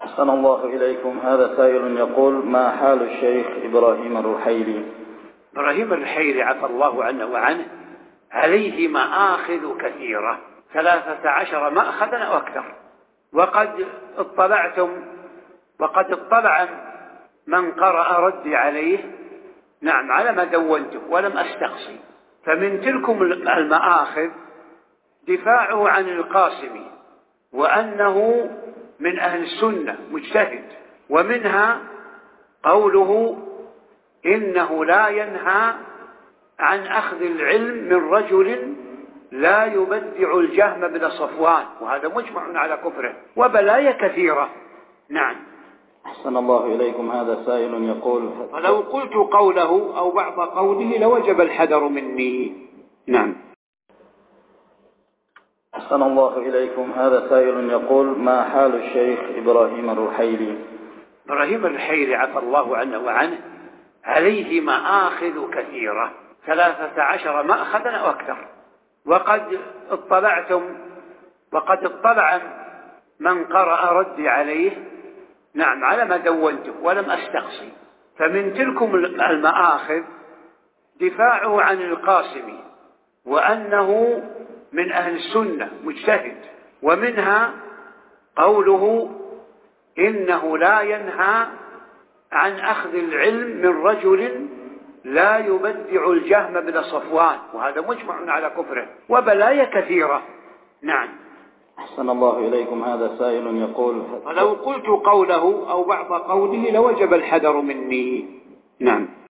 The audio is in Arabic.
أحسن الله إليكم. هذا سائل يقول: ما حال الشيخ إبراهيم الرحيلي؟ إبراهيم الرحيلي عفى الله عنه وعنه عليه مآخذ كثيرة، 13 مأخذا أو أكثر، وقد اطلع من قرأ ردي عليه على ما دونته ولم أستقصي. فمن تلكم المآخذ دفاعه عن القاسمي وأنه من أهل السنة مجتهد، ومنها قوله إنه لا ينهى عن أخذ العلم من رجل لا يبدع الجهم بن صفوان، وهذا مجمع على كفره، وبلايا كثيرة. نعم. أحسن الله إليكم. هذا سائل يقول: ولو قلت قوله أو بعض قوله لوجب الحذر مني. نعم. أحسن الله إليكم. هذا سائل يقول: ما حال الشيخ إبراهيم الرحيلي؟ إبراهيم الرحيلي عفى الله عنه وعنه عليه مآخذ كثيرة، 13 مأخذا أو أكثر، وقد اطلع من قرأ ردي عليه على ما دونته ولم أستقصي. فمن تلكم المآخذ دفاعه عن القاسمي وأنه من أهل السنة مجتهد، ومنها قوله إنه لا ينهى عن أخذ العلم من رجل لا يبدع الجهم بن صفوان، وهذا مجمع على كفره، وبلايا كثيرة. نعم. أحسن الله إليكم. هذا سائل يقول: ولو قلت قوله أو بعض قوله لوجب الحذر مني. نعم.